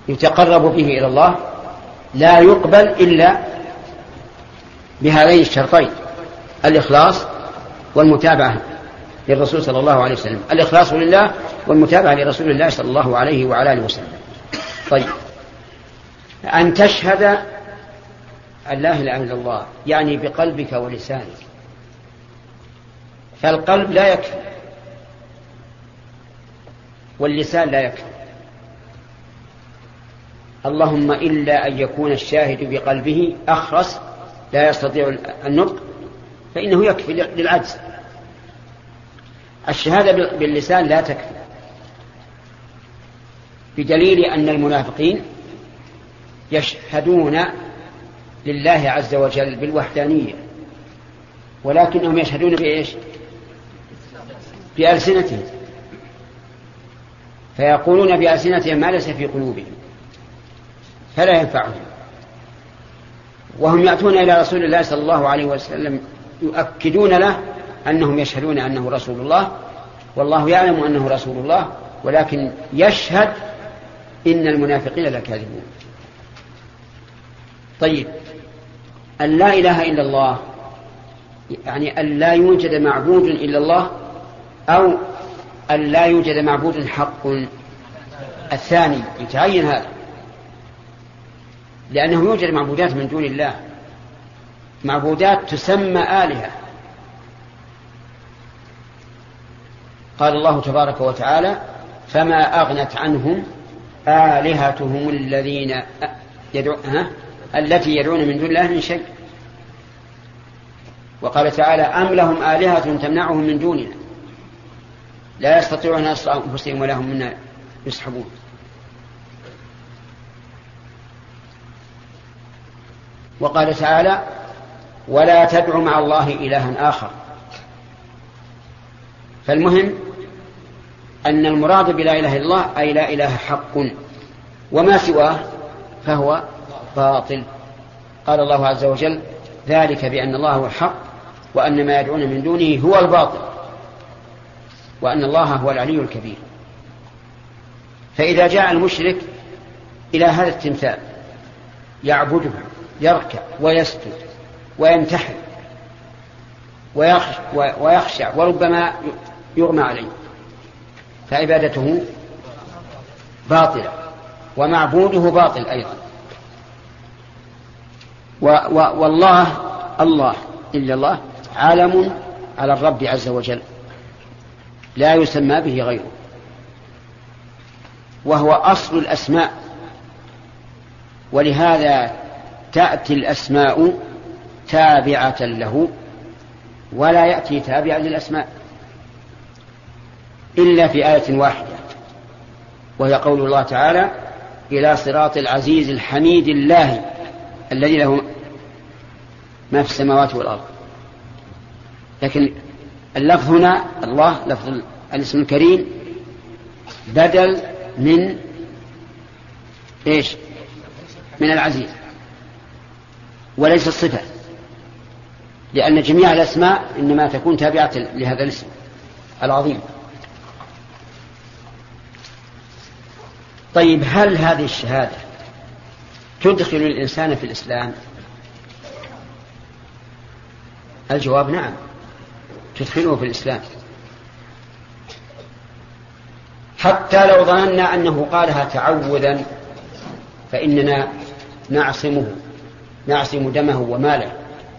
يتقرب به إلى الله لا يقبل إلا بهذين الشرطين: الإخلاص والمتابعة للرسول صلى الله عليه وسلم، الإخلاص لله والمتابعة لرسول الله صلى الله عليه وعلى آله وسلم. طيب، أن تشهد أن لا إله إلا الله يعني بقلبك ولسانك، فالقلب لا يكفي واللسان لا يكفي، اللهم إلا أن يكون الشاهد بقلبه أخرس لا يستطيع النطق فإنه يكفي للعجز. الشهادة باللسان لا تكفي، بدليل أن المنافقين يشهدون لله عز وجل بالوحدانية، ولكنهم يشهدون بإيش؟ بألسنتهم، فيقولون بألسنتهم ما ليس في قلوبهم فلا ينفعهم، وهم يأتون إلى رسول الله صلى الله عليه وسلم يؤكدون له أنهم يشهدون أنه رسول الله، والله يعلم أنه رسول الله، ولكن يشهد إن المنافقين لكاذبون. طيب، أن لا إله إلا الله يعني أن لا يوجد معبود إلا الله، أو أن لا يوجد معبود حق؟ الثاني يتعين هذا، لأنه يوجد معبودات من دون الله، معبودات تسمى آلهة. قال الله تبارك وتعالى: فما أغنت عنهم آلهتهم التي يدعون من دون الله من شيء. وقال تعالى: أم لهم آلهة تمنعهم من دوننا لا يستطيعون نصر أنفسهم ولا هم منا يسحبون. وقال تعالى: ولا تدع مع الله إلها آخر. فالمهم أن المراد بلا إله إلا الله أي لا إله حق، وما سواه فهو باطل. قال الله عز وجل: ذلك بأن الله هو الحق وأن ما يدعون من دونه هو الباطل وأن الله هو العلي الكبير. فإذا جاء المشرك إلى هذا التمثال يعبده يركع ويسجد وينتحر ويخشع وربما يغمى عليه، فعبادته باطلة ومعبوده باطل أيضا. والله إلا الله عالم على الرب عز وجل لا يسمى به غيره، وهو أصل الأسماء، ولهذا تأتي الأسماء تابعة له ولا يأتي تابعا للأسماء إلا في آية واحدة، وهي قول الله تعالى: إلى صراط العزيز الحميد الله الذي له ما في السماوات والأرض. لكن اللفظ هنا الله لفظ الاسم الكريم بدل من إيش؟ من العزيز، وليس الصفة، لأن جميع الأسماء إنما تكون تابعة لهذا الاسم العظيم. طيب، هل هذه الشهادة تدخل الإنسان في الإسلام؟ الجواب نعم، تدخله في الإسلام، حتى لو ظننا أنه قالها تعوذا فإننا نعصم دمه وماله،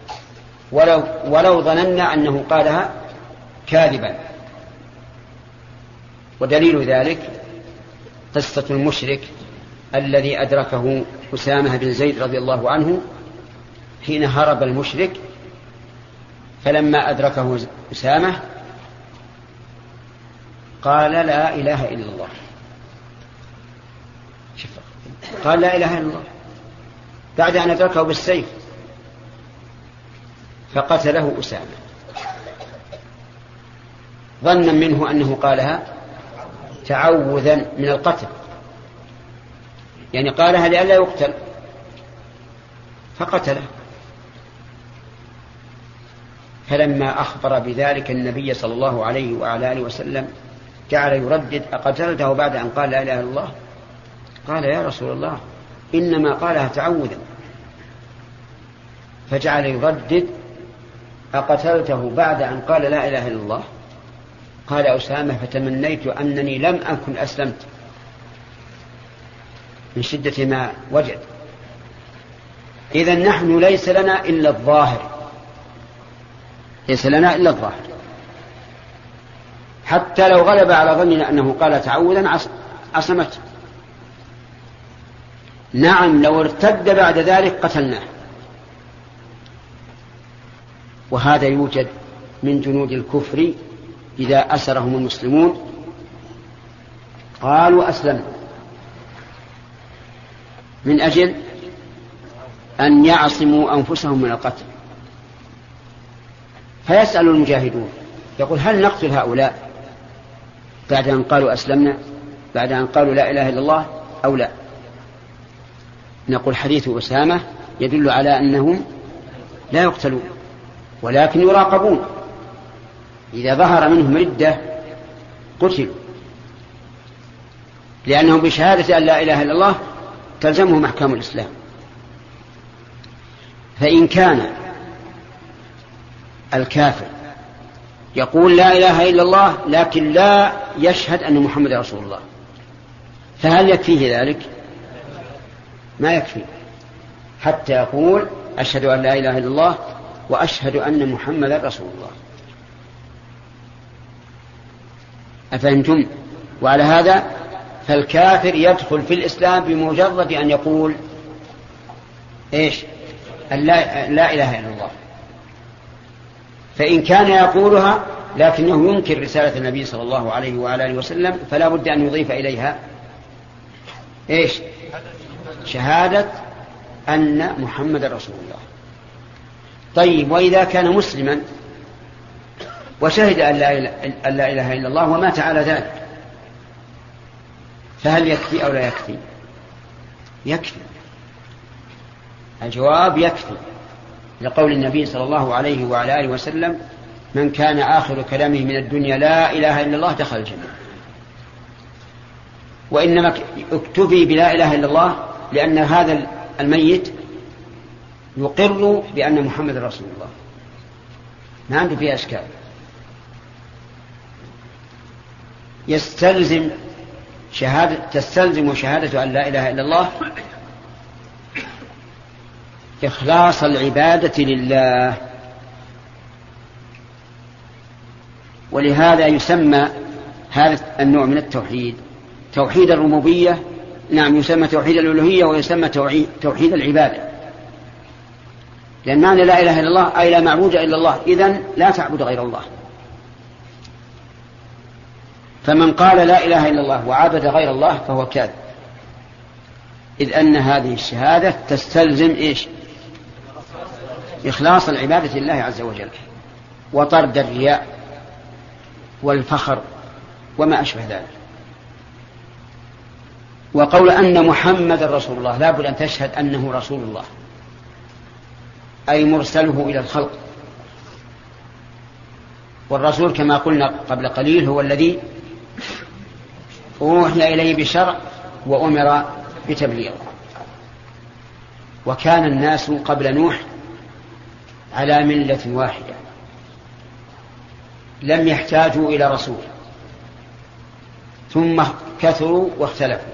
ولو ظننا أنه قالها كاذبا. ودليل ذلك قصة المشرك الذي أدركه أسامة بن زيد رضي الله عنه حين هرب المشرك، فلما أدركه أسامة قال: لا إله إلا الله. قال: لا إله إلا الله بعد أن أدركه بالسيف، فقتله أسامة ظنا منه أنه قالها تعوذا من القتل، يعني قالها لئلا يقتل فقتله. فلما أخبر بذلك النبي صلى الله عليه وعلى آله وسلم جعل يردد: أقتلته بعد أن قال لا إله إلا الله؟ قال يا رسول الله إنما قالها تعوذا. فجعل يردد أقتلته بعد أن قال لا إله إلا الله؟ قال أسامة فتمنيت أنني لم أكن أسلمت من شدة ما وجد. إذن نحن ليس لنا إلا الظاهر، ليس لنا إلا الظاهر، حتى لو غلب على ظننا أنه قال تعوذا عصمت. نعم لو ارتد بعد ذلك قتلناه. وهذا يوجد من جنود الكفر إذا أسرهم المسلمون قالوا أسلمنا من أجل أن يعصموا أنفسهم من القتل. فيسأل المجاهدون يقول هل نقتل هؤلاء بعد أن قالوا أسلمنا، بعد أن قالوا لا إله إلا الله أو لا؟ نقول حديث أسامة يدل على أنهم لا يقتلون ولكن يراقبون، إذا ظهر منهم ردة قتلوا، لأنهم بشهادة أن لا إله إلا الله تلزمهم أحكام الإسلام. فإن كان الكافر يقول لا إله إلا الله لكن لا يشهد أن محمد رسول الله، فهل يكفيه ذلك؟ ما يكفي، حتى يقول أشهد أن لا إله إلا الله وأشهد أن محمد رسول الله. أفهمتم؟ وعلى هذا فالكافر يدخل في الإسلام بمجرد أن يقول إيش؟ أن لا إله إلا الله. فإن كان يقولها لكنه ينكر رسالة النبي صلى الله عليه وعلى آله وسلم فلا بد أن يضيف إليها إيش؟ شهادة أن محمد رسول الله. طيب وإذا كان مسلما وشهد أن لا إله إلا الله ومات على ذلك فهل يكفي أو لا يكفي؟ يكفي. الجواب يكفي، لقول النبي صلى الله عليه وعلى آله وسلم من كان آخر كلامه من الدنيا لا إله إلا الله دخل الجنة. وإنما اكتفي بلا إله إلا الله لأن هذا الميت يقر بأن محمد رسول الله، ما عنده فيها أشكال. تستلزم شهادة أن لا إله إلا الله إخلاص العبادة لله، ولهذا يسمى هذا النوع من التوحيد توحيد الربوبية. نعم يسمى توحيد الألوهية ويسمى توحيد العبادة، لأن معنى لا إله إلا الله أي لا معبود إلا الله، إذن لا تعبد غير الله. فمن قال لا إله إلا الله وعبد غير الله فهو كاذب، إذ أن هذه الشهادة تستلزم إيش؟ إخلاص العبادة لله عز وجل وطرد الرياء والفخر وما أشبه ذلك. وقول أن محمد رسول الله لا بد أن تشهد أنه رسول الله أي مرسله إلى الخلق. والرسول كما قلنا قبل قليل هو الذي أوحي إليه بشرع وأمر بتبليغه. وكان الناس قبل نوح على ملة واحدة لم يحتاجوا إلى رسول، ثم كثروا واختلفوا،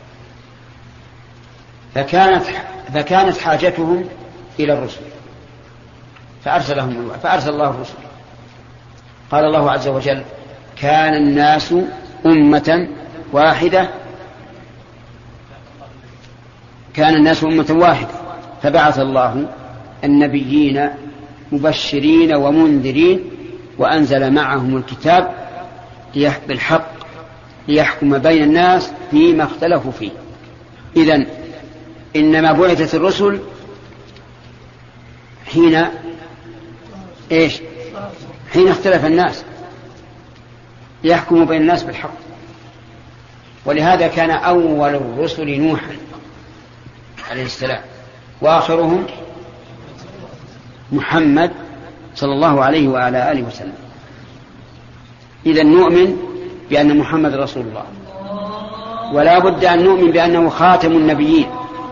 فكانت حاجتهم إلى الرسل فأرسل الله الرسل. قال الله عز وجل كان الناس أمة واحدة فبعث الله النبيين مبشرين ومنذرين وأنزل معهم الكتاب بالحق ليحكم بين الناس فيما اختلفوا فيه. إذن إنما بعثت الرسل حين اختلف الناس ليحكموا بين الناس بالحق. ولهذا كان أول الرسل نوحا عليه السلام وآخرهم محمد صلى الله عليه وعلى آله وسلم. إذن نؤمن بأن محمد رسول الله ولا بد أن نؤمن بأنه خاتم النبيين.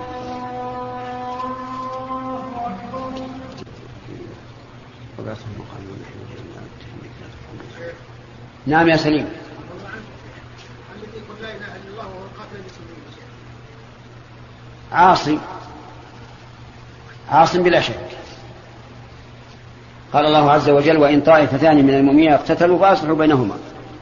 نعم يا سليم. عاصم بلا شك. قال الله عز وجل: وإن طائفتان من المؤمنين اقتتلوا فأصلحوا بينهما.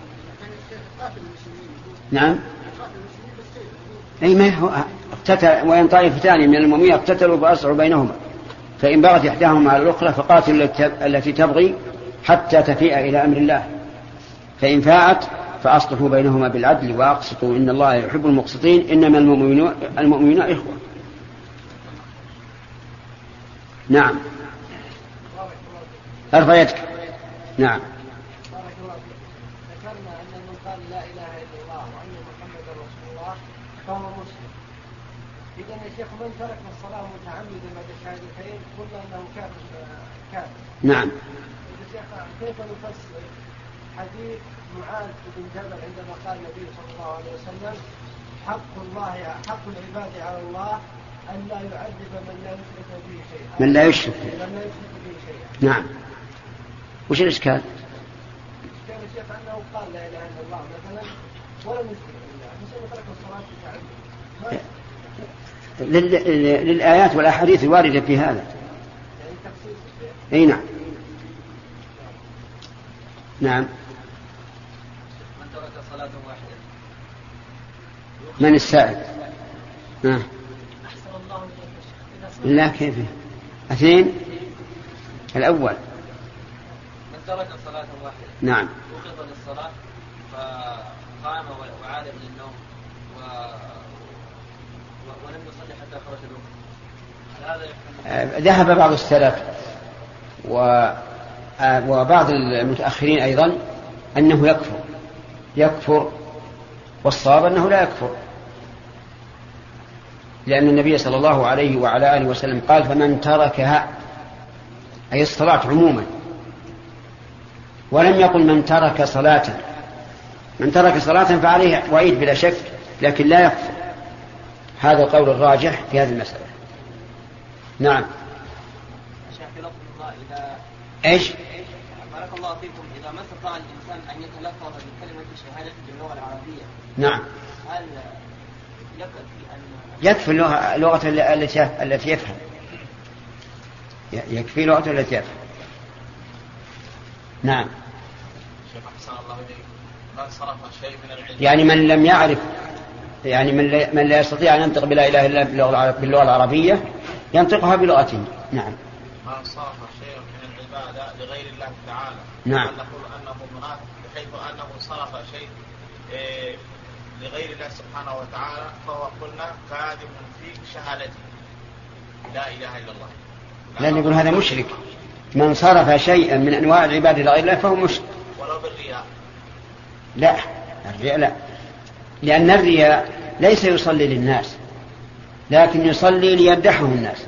نعم، أي ما هو اقتتل. وإن طائفتان من المؤمنين اقتتلوا فأصلحوا بينهما فإن بغت إحداهما على الأخرى فقاتلوا التي تبغي حتى تفيء إلى أمر الله فإن فاءت فأصلحوا بينهما بالعدل وأقسطوا إن الله يحب المقسطين إنما المؤمنون إخوة. نعم، ارفع يدك. نعم. ذكرنا أن من قال لا إله إلا الله وأن محمدا رسول الله فهو مسلم. إذا يا شيخ من ترك الصلاة متعمدا بعد الشهادتين قلنا أنه كافر. نعم. يا شيخ كيف نفسر حديث معاذ بن جبل عندما قال النبي صلى الله عليه وسلم: حق العباد على الله أن لا يعذب من لا يشرك به شيئا. من لا يشرك به شيئا. نعم. وش الإشكال؟ الإشكال يا شيخ أنه قال لا إله إلا الله مثلا ولم يشرك بالله، مثل ترك الصلاة متعمدا. للآيات والأحاديث الواردة في هذا. يعني تخصيص. أي نعم. نعم. من ترك صلاة واحدة. من السائل؟ أحسن الله إليك. لا، كيف؟ اثنين. الأول من ترك صلاة واحدة. نعم. وقف للصلاة فقام وعاد من النوم ولم يصلي حتى خرج الوقت. هذا ذهب بعض السلف وبعض المتأخرين أيضا أنه يكفر والصواب أنه لا يكفر، لأن النبي صلى الله عليه وعلى آله وسلم قال: فمن تركها، أي الصلاة عموما، ولم يقل من ترك صلاة. من ترك صلاة فعليه وعيد بلا شك، لكن لا يكفر. هذا القول الراجح في هذه المسألة. نعم. ايش؟ بارك الله فيكم. إذا ما استطاع الإنسان أن يتلفظ بكلمة الشهادة باللغة العربية، نعم، هل يكفي اللغة التي يفهم؟ يكفي لغة التي يفهم. نعم. شيخ أحسن الله إليك. من صرف شيء من العلم، يعني من لم يعرف، يعني من لا يستطيع أن ينطق بلا إله إلا باللغة العربية ينطقها بلغته. نعم. من صرف شيء من العبادة لغير الله تعالى، نعم، نقول أنه منافق بحيث أنه صرف شيء لغير الله سبحانه وتعالى، فهو قلنا كاذب في شهادته لا إله إلا الله. لا نقول هذا مشرك. من صرف شيئا من أنواع العبادة لغير الله فهو مشرك. ولو بالرياء؟ لا، الرياء لا، لأن الرياء ليس يصلي للناس، لكن يصلي ليمدحه الناس.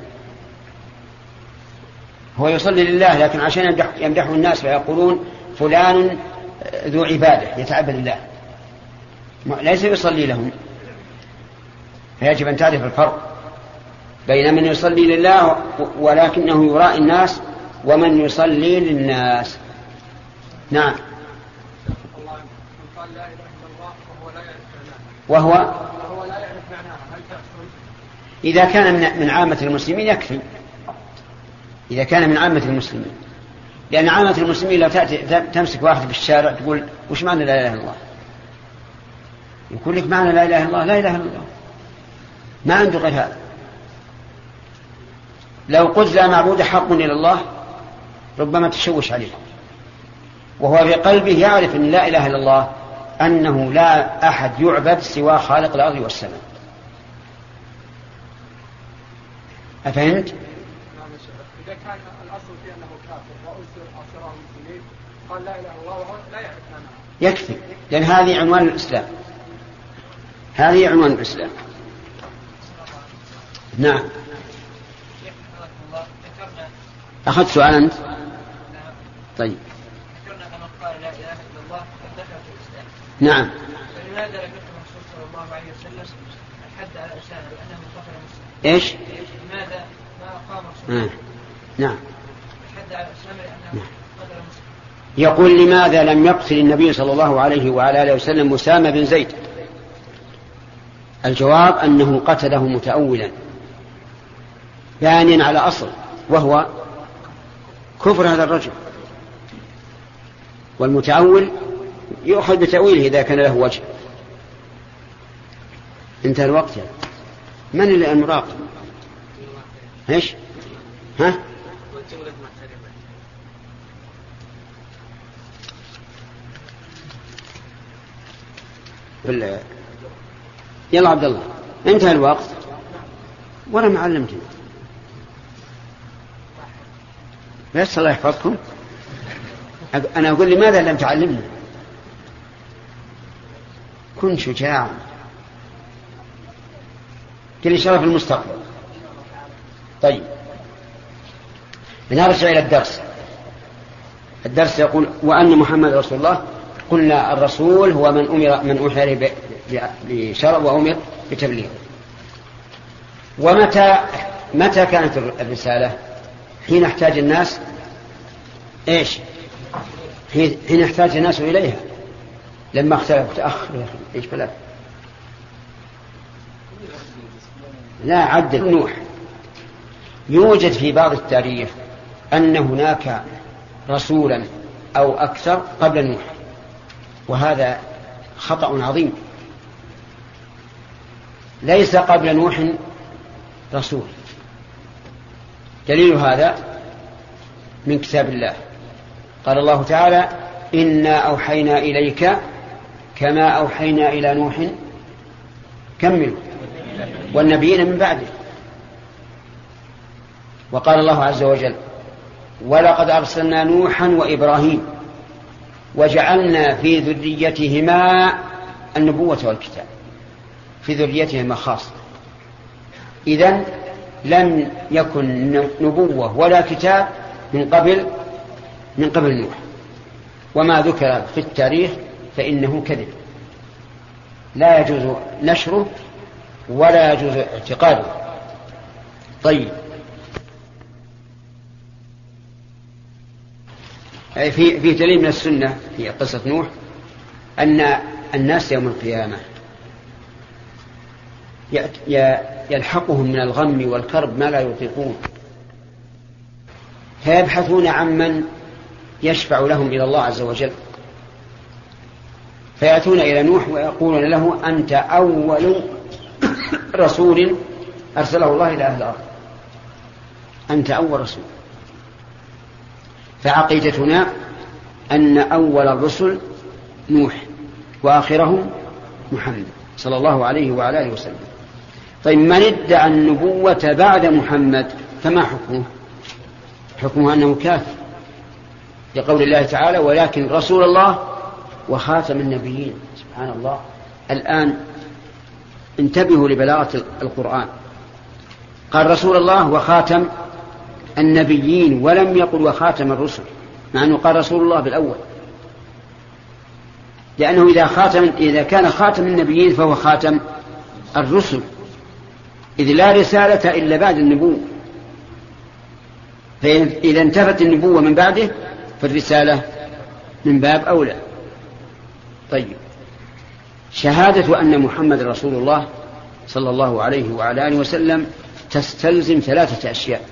هو يصلي لله لكن عشان يمدحه الناس فيقولون فلان ذو عبادة يتعبد الله، ليس يصلي لهم. فيجب أن تعرف الفرق بين من يصلي لله ولكنه يرائي الناس ومن يصلي للناس. نعم. وهو لا يعرف معناها، هل تحصل؟ إذا كان من عامة المسلمين يكفي. إذا كان من عامة المسلمين، لأن عامة المسلمين لو تمسك واحد في الشارع تقول وش معنى لا إله إلا الله؟ يقول لك معنى لا إله إلا الله لا إله إلا الله، ما عنده غير هذا. لو قلت لا معبود حق إلا الله ربما تشوش عليه، وهو في قلبه يعرف أن لا إله إلا الله أنه لا أحد يعبد سوى خالق الأرض والسماء. أفهمت؟ إذا كان الأصل في أنه كافر وأسره المسلمين قال لا إله إلا الله وهو لا يعرف معناها يكفي، لأن هذه عنوان الإسلام، هذه عنوان الإسلام. نعم. أخذت سؤال أنت؟ طيب. ذكرنا أن قال لا إله إلا الله دخل في الإسلام. نعم. فلماذا ذكرت صلى الله عليه وسلم الحد على أسامة لأنه قتل مسلم؟ إيش؟ لماذا ما أقام رسول الله نعم الحد على أسامة لأنه قتل مسلم؟ يقول لماذا لم يقتل النبي صلى الله عليه وعلى آله وسلم أسامة بن زيد؟ الجواب أنه قتله متأولا بانيا على أصل وهو كفر هذا الرجل، والمتأول يؤخذ بتأويله إذا كان له وجه. انتهى الوقت. من المراقب؟ ايش؟ ها؟ يلا عبد الله، انتهى الوقت ولا ما علمتني. بس الله يحفظكم. أنا أقول لماذا لم تعلمني؟ كن شجاعا كل شرف المستقبل. طيب نرجع إلى الدرس. الدرس يقول وأن محمد رسول الله. قلنا الرسول هو من أوحي إليه بشرع وأمر بتبليغ. متى كانت الرسالة؟ حين احتاج الناس ايش؟ حين احتاج الناس إليها. لما اختلف تأخر ايش بلا لا عدل نوح. يوجد في بعض التاريخ أن هناك رسولا أو أكثر قبل نوح، وهذا خطأ عظيم. ليس قبل نوح رسول. دليل هذا من كتاب الله. قال الله تعالى إنا أوحينا إليك كما أوحينا إلى نوح كملوا والنبيين من بعده. وقال الله عز وجل ولقد أرسلنا نوحا وإبراهيم وجعلنا في ذريتهما النبوة والكتاب. في ذريتهما خاصة. إذن لم يكن نبوة ولا كتاب من قبل نوح. وما ذكر في التاريخ فإنه كذب لا يجوز نشره ولا يجوز اعتقاده. طيب في دليل من السنة في قصة نوح أن الناس يوم القيامة يلحقهم من الغم والكرب ما لا يطيقون، فيبحثون عمن يشفع لهم إلى الله عز وجل، فيأتون إلى نوح ويقولون له أنت أول رسول أرسله الله إلى أهل الأرض، أنت أول رسول. فعقيدتنا أن أول الرسل نوح وآخرهم محمد صلى الله عليه وعلى آله وسلم. طيب من ادعى النبوة بعد محمد فما حكمه؟ حكمه أنه كافر، لقول الله تعالى ولكن رسول الله وخاتم النبيين. سبحان الله. الآن انتبهوا لبلاغة القرآن. قال رسول الله وخاتم النبيين ولم يقل وخاتم الرسل، مع أنه قال رسول الله بالأول، لأنه إذا كان خاتم النبيين فهو خاتم الرسل، إذ لا رسالة إلا بعد النبوة، فإذا انتفت النبوة من بعده فالرسالة من باب أولى. طيب شهادة أن محمد رسول الله صلى الله عليه وعلى آله وسلم تستلزم 3 أشياء.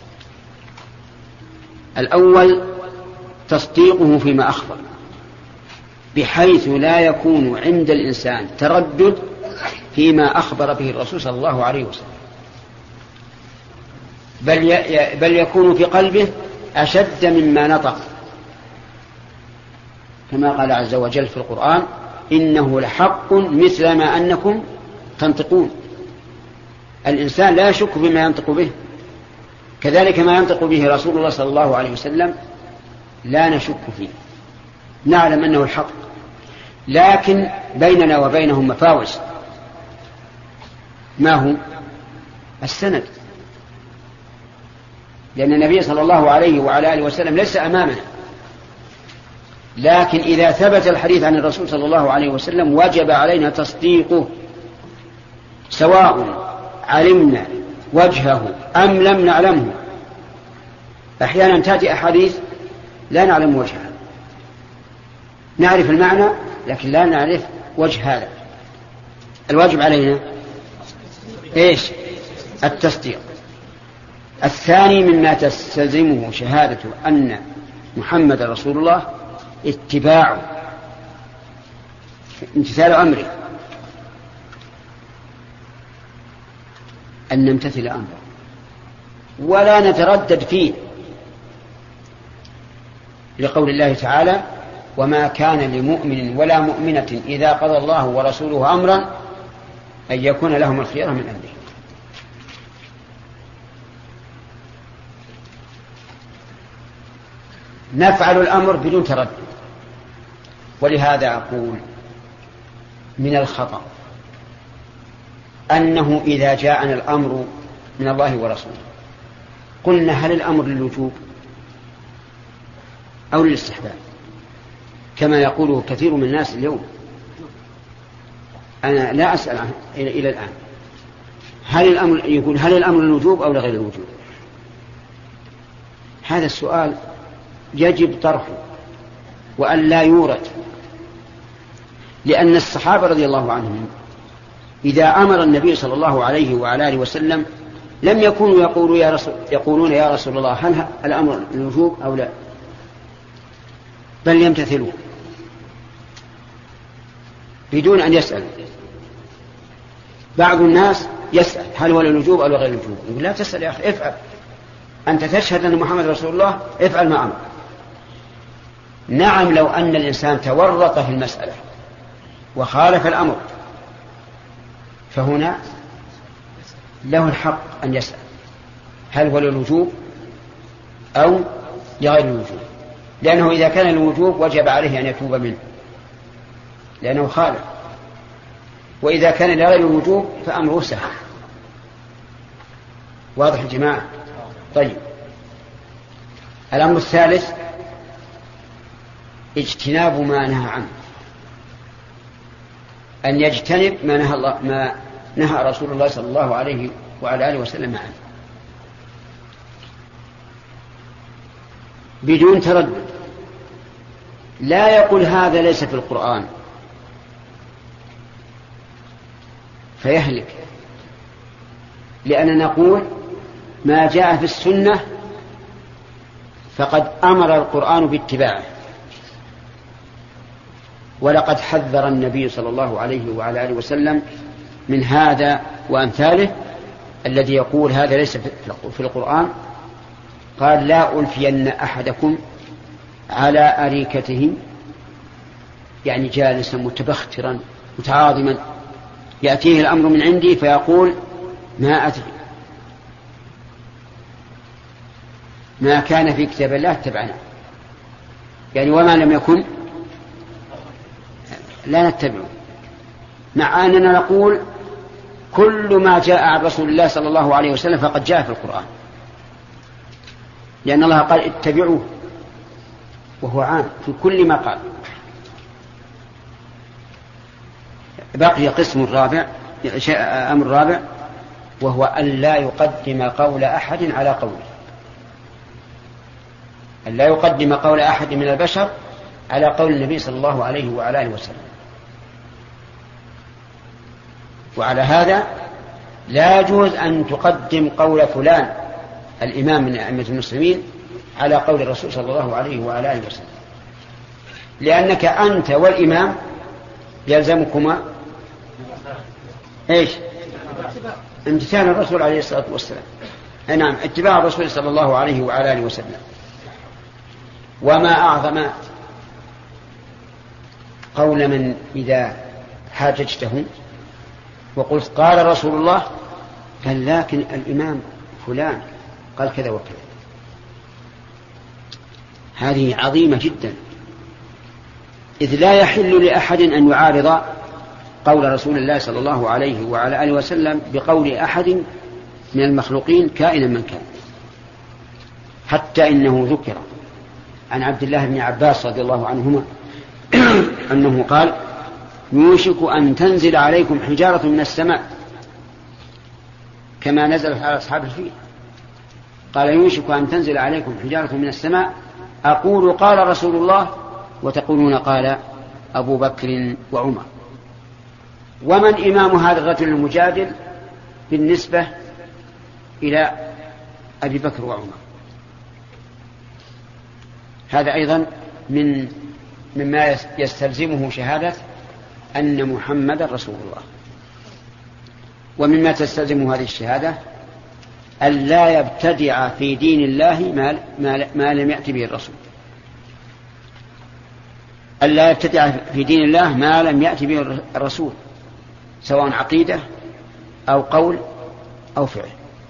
الأول تصديقه فيما أخبر، بحيث لا يكون عند الإنسان تردد فيما أخبر به الرسول صلى الله عليه وسلم، بل يكون في قلبه أشد مما نطق، كما قال عز وجل في القرآن إنه لحق مثل ما أنكم تنطقون. الإنسان لا يشك بما ينطق به، كذلك ما ينطق به رسول الله صلى الله عليه وسلم لا نشك فيه، نعلم أنه الحق، لكن بيننا وبينهم مفاوز. ما هو؟ السند، لأن النبي صلى الله عليه وعلى آله وسلم ليس أمامنا، لكن إذا ثبت الحديث عن الرسول صلى الله عليه وسلم وجب علينا تصديقه، سواء علمنا وجهه أم لم نعلمه. أحيانا تأتي أحاديث لا نعلم وجهها، نعرف المعنى لكن لا نعرف وجه هذا. الواجب علينا إيش؟ التصديق. الثاني مما تستلزمه شهادة أن محمد رسول الله اتباعه، امتثال أمره، أن نمتثل أمره ولا نتردد فيه، لقول الله تعالى: وما كان لمؤمن ولا مؤمنة إذا قضى الله ورسوله أمرا أن يكون لهم الخيرة من أمره. نفعل الأمر بدون تردد. ولهذا أقول من الخطأ أنه إذا جاءنا الأمر من الله ورسوله قلنا: هل الأمر للوجوب أو للاستحباب؟ كما يقوله كثير من الناس اليوم. أنا لا أسأل عنه إلى الآن، هل الأمر للوجوب أو لغير الوجوب؟ هذا السؤال يجب طرحه وأن لا يورد، لأن الصحابة رضي الله عنهم إذا أمر النبي صلى الله عليه وعلى آله وسلم لم يكونوا يقولون يا رسول الله هل الأمر للوجوب أو لا، بل يمتثلون بدون أن يسألوا. بعض الناس يسأل هل هو للوجوب أو لغير الوجوب، يقول: لا تسأل يا أخي، افعل، أنت تشهد أن محمد رسول الله، افعل ما أمر. نعم، لو أن الإنسان تورط في المسألة وخالف الأمر فهنا له الحق أن يسأل هل هو للوجوب أو لغير الوجوب، لأنه إذا كان الوجوب وجب عليه أن يتوب منه لأنه خالف، وإذا كان لغير الوجوب فأمره سهل. واضح يا جماعة؟ طيب، الأمر الثالث اجتناب ما نهى عنه، أن يجتنب ما نهى رسول الله صلى الله عليه وعلى آله وسلم عنه بدون تردد. لا يقول هذا ليس في القرآن فيهلك، لأننا نقول ما جاء في السنة فقد أمر القرآن باتباعه، ولقد حذر النبي صلى الله عليه وعلى آله وسلم من هذا وأمثاله الذي يقول هذا ليس في القرآن. قال: لا ألفين أحدكم على أريكته، يعني جالسا متبخترا متعاظما، يأتيه الأمر من عندي فيقول: ما أدري، ما كان في كتاب الله اتبعنا، يعني وما لم يكن لا نتبعه، مع أننا نقول كل ما جاء عن رسول الله صلى الله عليه وسلم فقد جاء في القرآن، لأن الله قال: اتبعوه، وهو عام في كل ما قال. بقي قسم رابع، أمر رابع، وهو أن لا يقدم قول أحد على قوله، أن لا يقدم قول أحد من البشر على قول النبي صلى الله عليه وعلى آله وسلم. وعلى هذا لا يجوز أن تقدم قول فلان الإمام من أئمة المسلمين على قول الرسول صلى الله عليه وعلى آله وسلم، لأنك أنت والإمام يلزمكما إيش؟ امتثال الرسول عليه الصلاة والسلام. نعم، اتباع الرسول صلى الله عليه وعلى آله وسلم. وما أعظم قول من إذا حاججته وقلت قال رسول الله، قال لكن الإمام فلان قال كذا وكذا، هذه عظيمة جدا، إذ لا يحل لأحد أن يعارض قول رسول الله صلى الله عليه وعلى آله وسلم بقول أحد من المخلوقين كائنا من كان. حتى إنه ذكر عن عبد الله بن عباس رضي الله عنهما أنه قال يوشك أن تنزل عليكم حجارة من السماء كما نزلت على أصحاب الفيل. قال يوشك أن تنزل عليكم حجارة من السماء أقول قال رسول الله وتقولون قال أبو بكر وعمر. ومن إمام هذا الرجل المجادل بالنسبة إلى أبي بكر وعمر؟ هذا أيضا مما يستلزمه شهادة أن محمد رسول الله. ومما تستلزم هذه الشهادة أن لا يبتدع في دين الله ما لم يأتي به الرسول، أن لا يبتدع في دين الله ما لم يأتي به الرسول، سواء عقيدة أو قول أو فعل.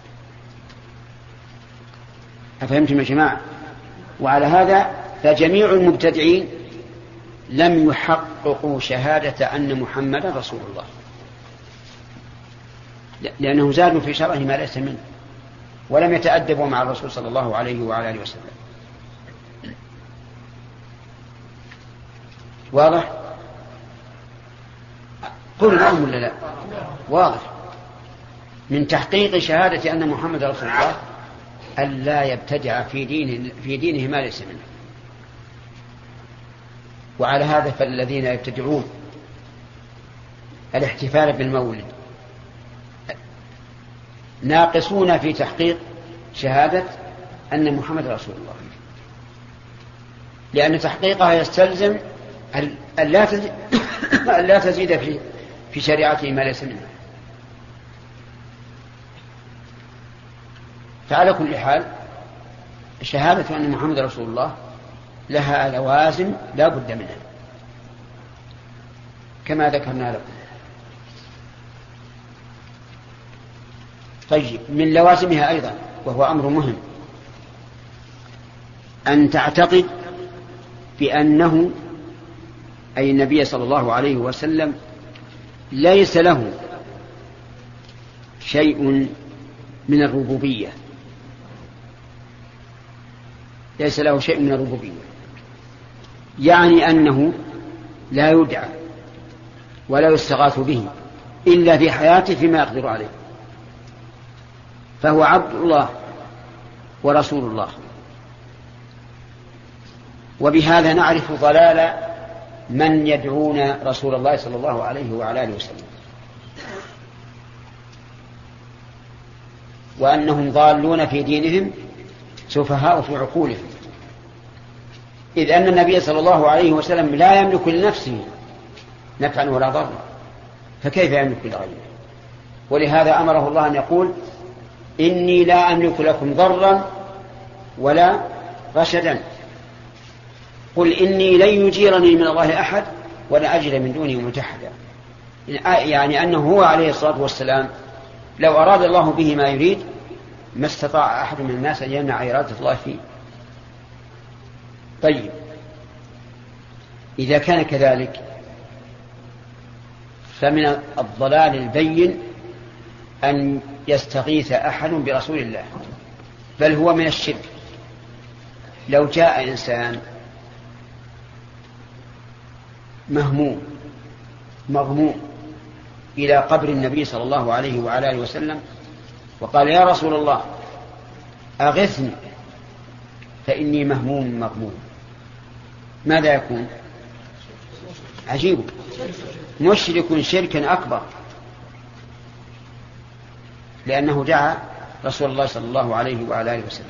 أفهمتم يا جماعة؟ وعلى هذا فجميع المبتدعين لم يحققوا شهادة أن محمد رسول الله، لأنهم زادوا في شرعه ما ليس منه ولم يتأدبوا مع الرسول صلى الله عليه وعلى آله وسلم. واضح؟ قل لهم ولا لا؟ واضح. من تحقيق شهادة أن محمد رسول الله أن لا يبتدع في دينه ما ليس منه. وعلى هذا فالذين يبتدعون الاحتفال بالمولد ناقصون في تحقيق شهادة أن محمد رسول الله، لأن تحقيقها يستلزم أن لا تزيد في شريعته ما ليس منه. فعلى كل حال شهادة أن محمد رسول الله لها لوازم لا بد منها كما ذكرنا لكم. طيب، من لوازمها أيضا وهو أمر مهم أن تعتقد بأنه أي النبي صلى الله عليه وسلم ليس له شيء من الربوبية، ليس له شيء من الربوبية، يعني أنه لا يدعى ولا يستغاث به إلا في حياته فيما يقدر عليه، فهو عبد الله ورسول الله. وبهذا نعرف ضلال من يدعون رسول الله صلى الله عليه وعلى آله وسلم، وأنهم ضالون في دينهم سفهاء في عقولهم، إذ أن النبي صلى الله عليه وسلم لا يملك لنفسه نفعا ولا ضرا، فكيف يملك لغيره؟ ولهذا أمره الله أن يقول إني لا أملك لكم ضرا ولا رشدا، قل إني لن يجيرني من الله أحد ولا أجد من دونه ملتحدا. يعني أنه هو عليه الصلاة والسلام لو أراد الله به ما يريد ما استطاع أحد من الناس أن يمنع إرادة الله فيه. طيب، إذا كان كذلك فمن الضلال البين أن يستغيث أحد برسول الله، بل هو من الشرك. لو جاء إنسان مهموم مغموم إلى قبر النبي صلى الله عليه وعلى آله وسلم وقال يا رسول الله أغثني فإني مهموم مغموم، ماذا يكون؟ عجيب، مشرك شركا أكبر، لأنه دعا رسول الله صلى الله عليه وعلى آله وسلم.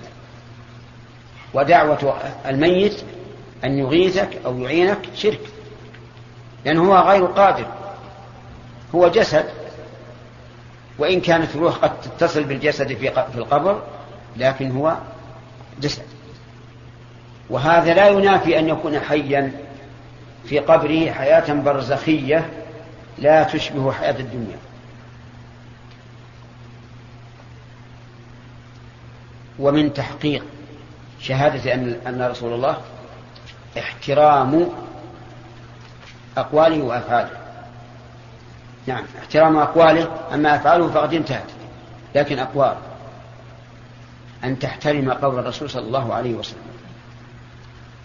ودعوة الميت أن يغيثك أو يعينك شرك، لأنه هو غير قادر، هو جسد، وإن كانت الروح قد تتصل بالجسد في القبر لكن هو جسد. وهذا لا ينافي أن يكون حيا في قبره حياة برزخية لا تشبه حياة الدنيا. ومن تحقيق شهادة أن رسول الله احترام أقواله وأفعاله. نعم، احترام أقواله، أما أفعاله فقد انتهت، لكن أقوال أن تحترم قول الرسول صلى الله عليه وسلم.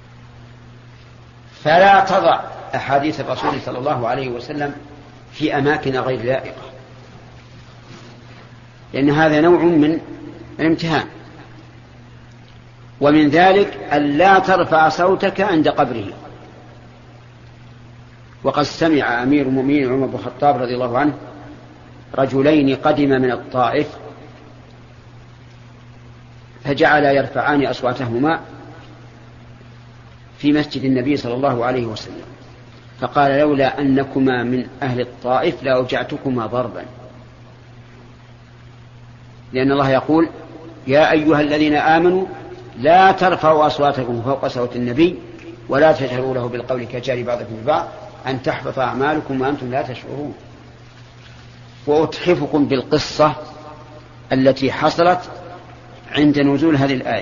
فلا تضع أحاديث الرسول صلى الله عليه وسلم في أماكن غير لائقة، لأن هذا نوع من الامتهان. ومن ذلك ألا ترفع صوتك عند قبره. وقد سمع أمير المؤمنين عمر بن الخطاب رضي الله عنه رجلين قدم من الطائف فجعل يرفعان أصواتهما في مسجد النبي صلى الله عليه وسلم، فقال لولا أنكما من أهل الطائف لأوجعتكما ضربا، لأن الله يقول يا أيها الذين آمنوا لا ترفعوا أصواتكم فوق صوت النبي ولا تجهروا له بالقول كجهر بعضكم ببعض أن تحبط أعمالكم وأنتم لا تشعرون. وأتحفكم بالقصة التي حصلت عند نزول هذه الآية.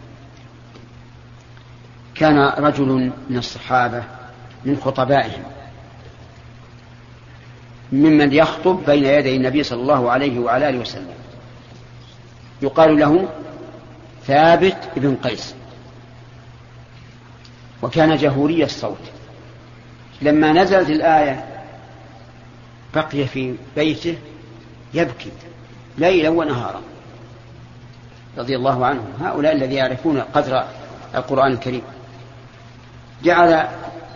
كان رجل من الصحابة من خطبائهم ممن يخطب بين يدي النبي صلى الله عليه وعلى آله وسلم، يقال له ثابت بن قيس، وكان جهوري الصوت. لما نزلت الآية بقي في بيته يبكي ليلا ونهارا رضي الله عنه. هؤلاء الذين يعرفون قدر القرآن الكريم. جعل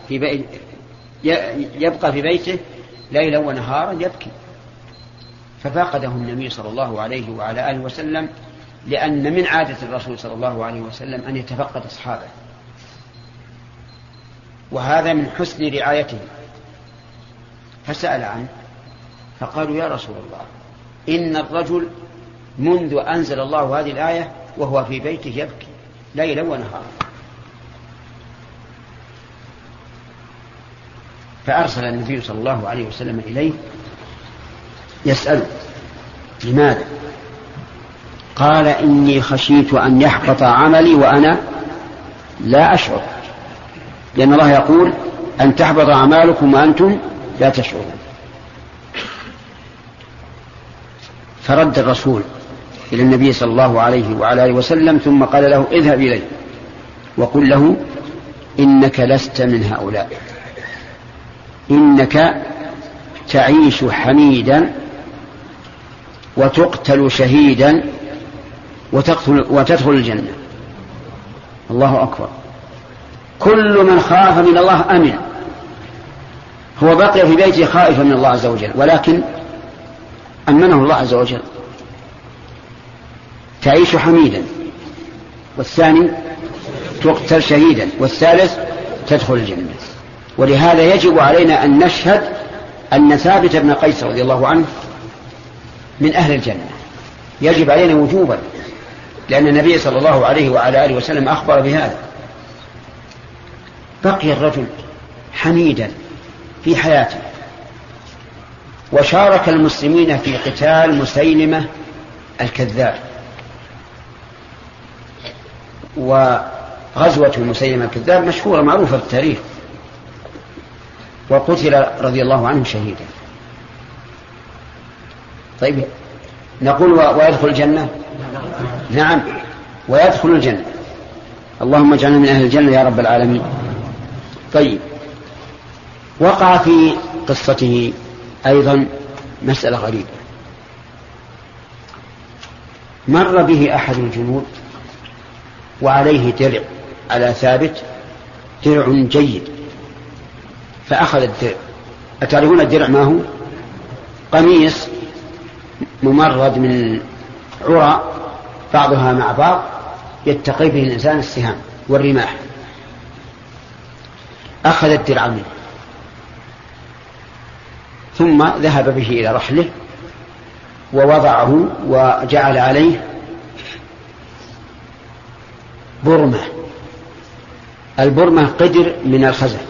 يبقى في بيته ليلا ونهارا يبكي، ففقده النبي صلى الله عليه وعلى آله وسلم، لأن من عادة الرسول صلى الله عليه وسلم أن يتفقد أصحابه، وهذا من حسن رعايته. فسأل عنه فقالوا يا رسول الله إن الرجل منذ أنزل الله هذه الآية وهو في بيته يبكي ليلا ونهارا. فأرسل النبي صلى الله عليه وسلم إليه يسأله لماذا؟ قال إني خشيت أن يحبط عملي وأنا لا أشعر، لأن الله يقول أن تحبط أعمالكم وأنتم لا تشعرون. فرد الرسول إلى النبي صلى الله عليه وعلى آله وسلم ثم قال له اذهب إليه وقل له إنك لست من هؤلاء، إنك تعيش حميدا وتقتل شهيدا وتدخل الجنة. الله أكبر. كل من خاف من الله أمن. هو بقي في بيته خائفا من الله عز وجل، ولكن أمنه الله عز وجل. تعيش حميدا، والثاني تقتل شهيدا، والثالث تدخل الجنة. ولهذا يجب علينا أن نشهد أن ثابت بن قيس رضي الله عنه من أهل الجنة، يجب علينا وجوبا، لأن النبي صلى الله عليه وعلى آله وسلم أخبر بهذا. بقي الرجل حميدا في حياته، وشارك المسلمين في قتال مسيلمة الكذاب، وغزوة مسيلمة الكذاب مشهورة معروفة في التاريخ، وقتل رضي الله عنه شهيدا. طيب نقول ويدخل الجنة؟ نعم ويدخل الجنة. اللهم اجعلنا من أهل الجنة يا رب العالمين. طيب وقع في قصته أيضا مسألة غريبة. مر به أحد الجنود وعليه درع على ثابت، درع جيد، فأخذ الدرع. أتعرفون الدرع ما هو؟ قميص ممرد من عرى بعضها مع بعض يتقي به الإنسان السهام والرماح. أخذ الدرع منه ثم ذهب به إلى رحله ووضعه وجعل عليه برمة. البرمة قدر من الخزف.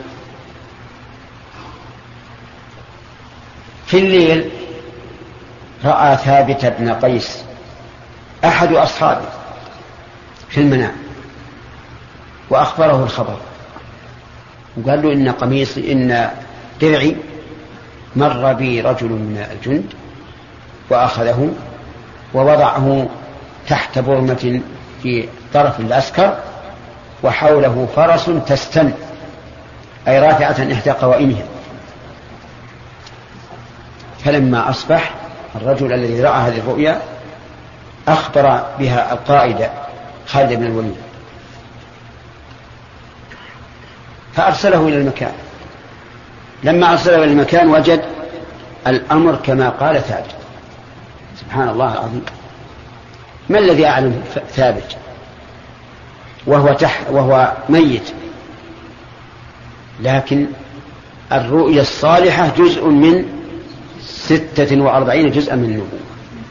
في الليل رأى ثابت بن قيس أحد أصحابه في المنام وأخبره الخبر، وقال له إن قميصي إن درعي مر بي رجل من الجند وأخذه ووضعه تحت برمة في طرف العسكر وحوله فرس تستن أي رافعة إحدى قوائمها. فلما أصبح الرجل الذي رأى هذه الرؤيا أخبر بها القائد خالد بن الوليد، فأرسله إلى المكان. لما أرسله إلى المكان وجد الأمر كما قال ثابت. سبحان الله العظيم، ما الذي أعلم ثابت وهو ميت؟ لكن الرؤيا الصالحة جزء من 46 جزءا من النبوة.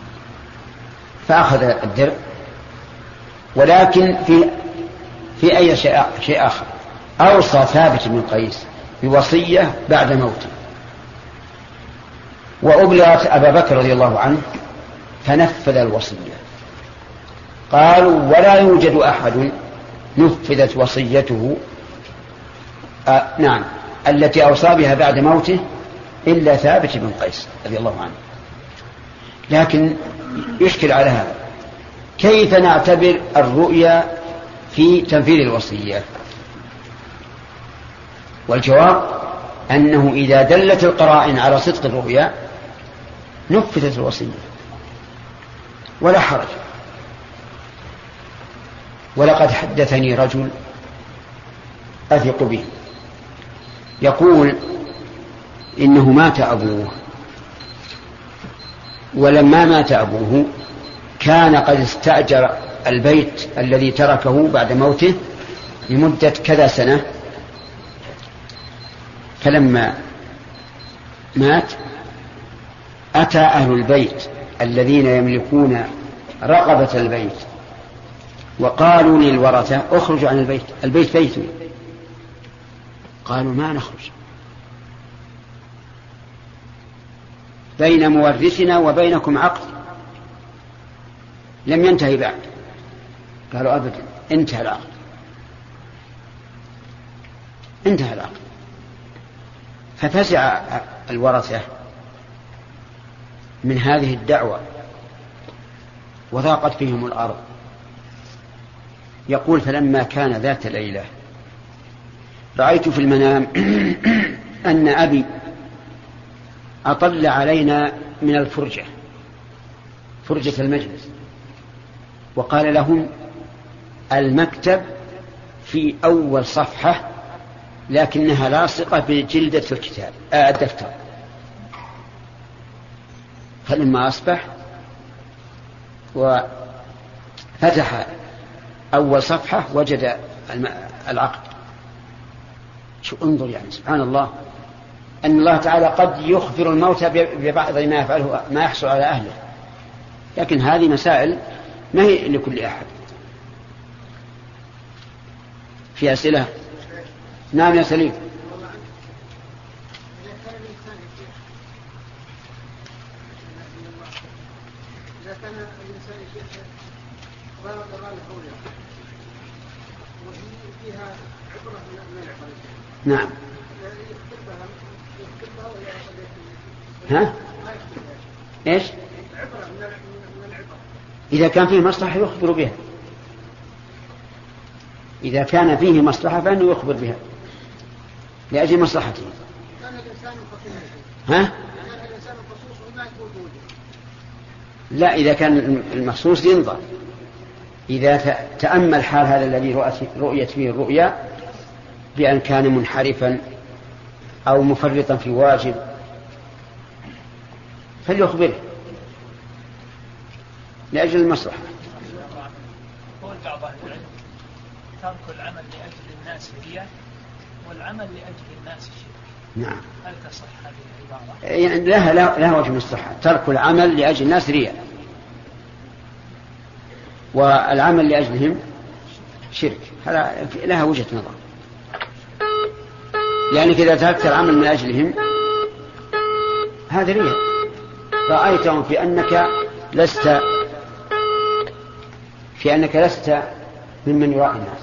فأخذ الدرع، ولكن في أي شيء آخر. أوصى ثابت بن قيس بوصية بعد موته، وأبلغت أبا بكر رضي الله عنه فنفذ الوصية. قالوا ولا يوجد أحد نفذت وصيته نعم التي أوصى بها بعد موته إلا ثابت بن قيس رضي الله عنه. لكن يشكل على هذا، كيف نعتبر الرؤيا في تنفيذ الوصية؟ والجواب أنه إذا دلت القرائن على صدق الرؤيا نفذت الوصية ولا حرج. ولقد حدثني رجل أثق به يقول إنه مات أبوه، ولما مات أبوه كان قد استأجر البيت الذي تركه بعد موته لمدة كذا سنة، فلما مات أتى أهل البيت الذين يملكون رقبة البيت وقالوا للورثة اخرجوا عن البيت، البيت بيتنا. قالوا ما نخرج، بين مورثنا وبينكم عقد لم ينتهي بعد. قالوا أبدا، انتهى العقد، انتهى العقد. ففزع الورثة من هذه الدعوة وضاقت فيهم الأرض. يقول فلما كان ذات ليلة رأيت في المنام أن أبي أطل علينا من الفرجة، فرجة المجلس، وقال لهم المكتب في أول صفحة لكنها لاصقة بجلدة الكتاب الدفتر. فلما أصبح وفتح أول صفحة وجد العقد. شو انظر، يعني سبحان الله أن الله تعالى قد يخبر الموتى ببعض ما يفعله ما يحصل على أهله، لكن هذه مسائل ما هي لكل أحد. في أسئلة؟ نعم يا سليم. إذا كان الإنسان غير ضرر الحولة وهي فيها عبرة من العبرة. نعم. ها؟ إيش؟ عبرة من العبرة. إذا كان فيه مصلحة يخبر بها، إذا كان فيه مصلحة فإنه يخبر بها لأجل مصلحته. كان الإنسان ها؟ كان الإنسان الخصوص وما يكون وجوده. لا، إذا كان المخصوص ينظر، إذا تأمل حال هذا الذي رؤيت فيه الرؤيا بأن كان منحرفا أو مفرطا في واجب فليخبره لأجل المصلحة. قول بعض أهل العلم ترك العمل لأجل الناس رياء والعمل لأجل الناس شرك. نعم. هل تصح هذه العبارة؟ يعني لها وجه من الصحة. ترك العمل لأجل الناس رياء، والعمل لأجلهم شرك، هذا لها وجهة نظر. يعني إذا تركت العمل من أجلهم هذا رياء، رأيتهم في أنك لست ممن يراعي الناس.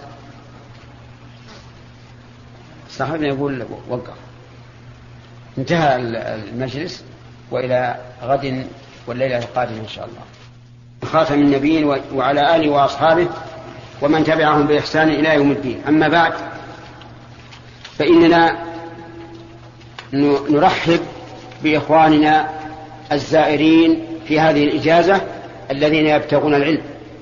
صاحبنا يقول وقف. انتهى المجلس، وإلى غد والليلة القادمة إن شاء الله. خاتم النبيين وعلى آله وأصحابه ومن تبعهم بإحسان إلى يوم الدين. أما بعد، فإننا نرحب بإخواننا الزائرين في هذه الإجازة الذين يبتغون العلم،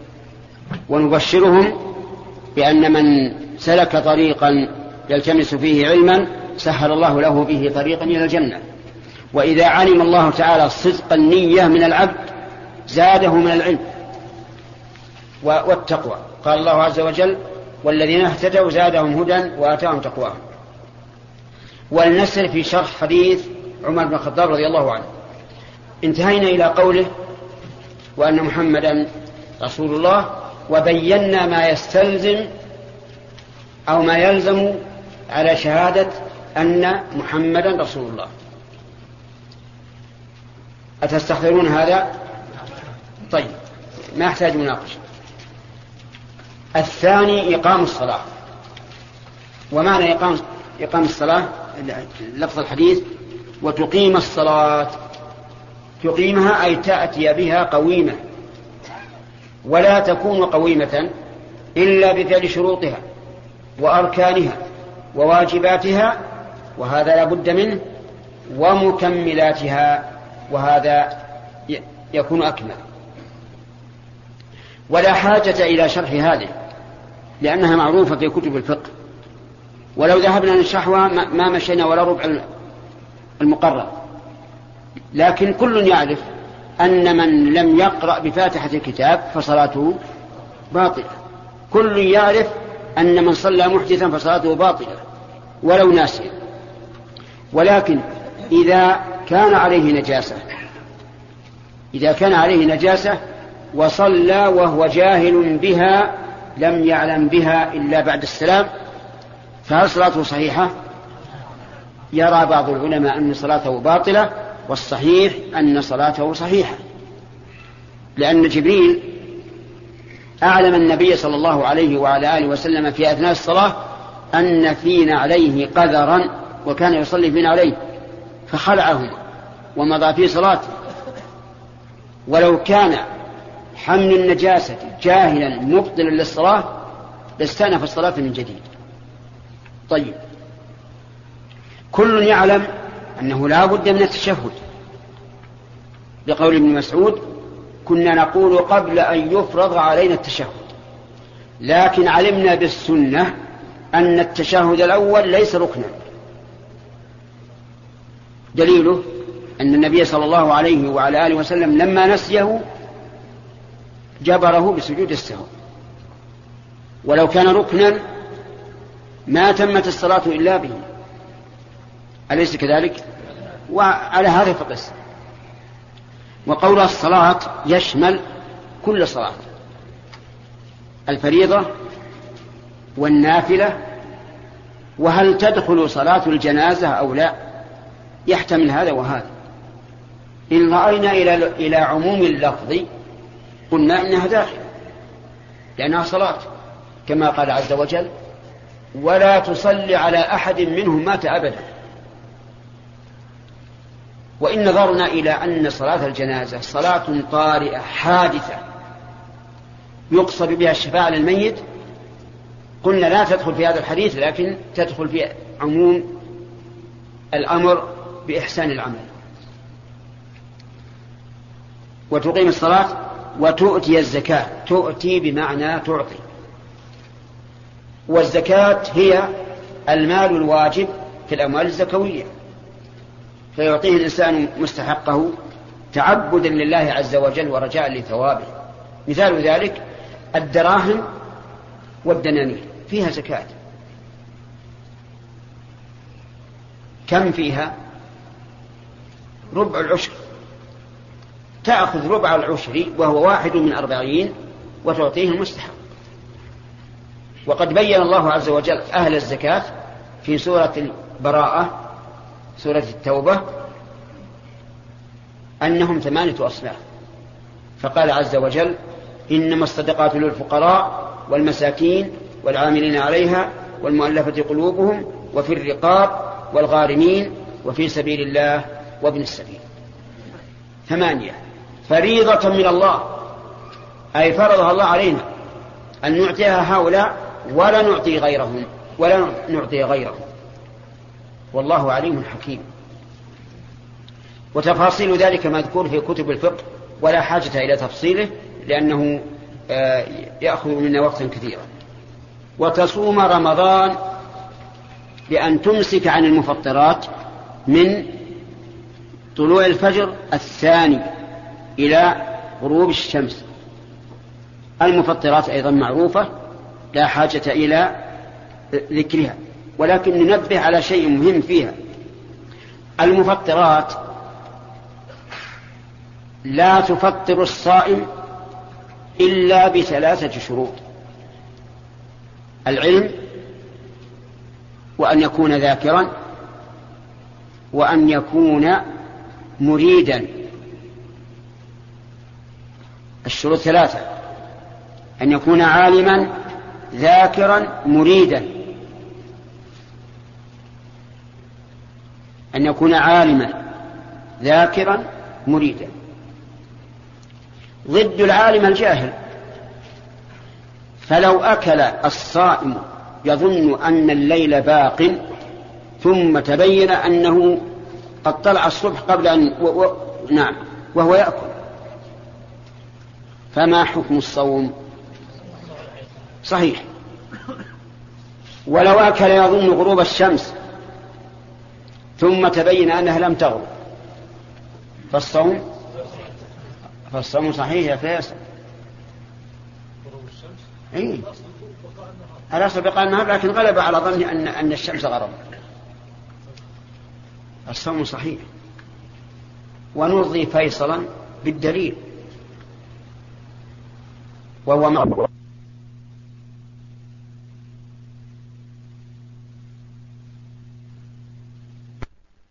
ونبشرهم بأن من سلك طريقا يلتمس فيه علما سهل الله له به طريقا إلى الجنة. وإذا علم الله تعالى صدق النية من العبد زاده من العلم والتقوى. قال الله عز وجل: والذين اهتدوا زادهم هدى وآتاهم تقواهم. ولنسر في شرح حديث عمر بن الخطاب رضي الله عنه. انتهينا إلى قوله: وأن محمدا رسول الله، وبينا ما يستلزم أو ما يلزم على شهادة أن محمدا رسول الله. أتستحضرون هذا؟ طيب، ما يحتاج مناقشة. الثاني إقام الصلاة. ومعنى إقام الصلاة لفظ الحديث: وتقيم الصلاة. تقيمها أي تأتي بها قويمة، ولا تكون قويمة إلا بفعل شروطها وأركانها وواجباتها، وهذا لا بد منه، ومكملاتها، وهذا يكون أكمل. ولا حاجة إلى شرح هذه لأنها معروفة في كتب الفقه، ولو ذهبنا نشرحها ما مشينا ولا ربع المقرر. لكن كل يعرف أن من لم يقرأ بفاتحة الكتاب فصلاته باطلة. كل يعرف أن من صلى محدثا فصلاته باطلة ولو ناسيا. ولكن إذا كان عليه نجاسة وصلى وهو جاهل بها لم يعلم بها إلا بعد السلام، فهل صلاته صحيحة؟ يرى بعض العلماء أن صلاته باطلة، والصحيح أن صلاته صحيحة، لأن جبريل أعلم النبي صلى الله عليه وعلى آله وسلم في أثناء الصلاة أن فينا عليه قذرا وكان يصلي فينا عليه، فخلعه ومضى في صلاته. ولو كان حمل النجاسة جاهلا مبطلا للصلاة لاستأنف الصلاة من جديد. طيب، كل يعلم أنه لا بد من التشهد، لقول ابن مسعود: كنا نقول قبل أن يفرض علينا التشهد، لكن علمنا بالسنة أن التشهد الأول ليس ركنا. دليله أن النبي صلى الله عليه وعلى آله وسلم لما نسيه جبره بسجود السهو، ولو كان ركنا ما تمت الصلاة إلا به، أليس كذلك؟ وعلى هذا فقس. وقول الصلاة يشمل كل صلاة، الفريضة والنافلة، وهل تدخل صلاة الجنازة أو لا، يحتمل هذا وهذا. إن رأينا إلى عموم اللفظ قلنا إنها داخل لأنها صلاة، كما قال عز وجل: ولا تصلي على أحد منهم مات أبدا. وإن نظرنا إلى أن صلاة الجنازة صلاة طارئة حادثة يقصد بها الشفاعة للميت، قلنا لا تدخل في هذا الحديث، لكن تدخل في عموم الأمر بإحسان العمل. وتقيم الصلاة وتؤتي الزكاة. تؤتي بمعنى تعطي، والزكاة هي المال الواجب في الأموال الزكوية، فيعطيه الإنسان مستحقه تعبدا لله عز وجل ورجاء لثوابه. مثال ذلك الدراهم والدنانير فيها زكاة. كم فيها؟ ربع العشر. تأخذ ربع العشر وهو 1/40 وتعطيه المستحق. وقد بين الله عز وجل أهل الزكاة في سورة البراءة، سورة التوبة، أنهم 8 أصناف. فقال عز وجل: إنما الصدقات للفقراء والمساكين والعاملين عليها والمؤلفة قلوبهم وفي الرقاب والغارمين وفي سبيل الله وابن السبيل. 8 فريضة من الله، أي فرضها الله علينا أن نعطيها هؤلاء ولا نعطي غيرهم. والله عليم حكيم. وتفاصيل ذلك مذكور في كتب الفقه ولا حاجة إلى تفصيله لأنه يأخذ منا وقتا كثيرا. وتصوم رمضان بأن تمسك عن المفطرات من طلوع الفجر الثاني إلى غروب الشمس. المفطرات أيضا معروفة لا حاجة إلى ذكرها، ولكن ننبه على شيء مهم فيها. المفطرات لا تفطر الصائم إلا بثلاثة شروط: العلم، وأن يكون ذاكرا، وأن يكون مريدا. الشروط ثلاثة: أن يكون عالما ذاكرا مريدا. أن يكون عالما ذاكرا مريدا. ضد العالم الجاهل. فلو أكل الصائم يظن أن الليل باق ثم تبين أنه قد طلع الصبح قبل أن نعم وهو يأكل، فما حكم الصوم؟ صحيح. ولو أكل يظن غروب الشمس ثم تبين أنها لم تغرب فالصوم صحيح يا فيصل. إيه؟ الأصل بقاء النهار، لكن غلب على ظني أن الشمس غرب. الصوم صحيح. ونرضي فيصلا بالدليل وهو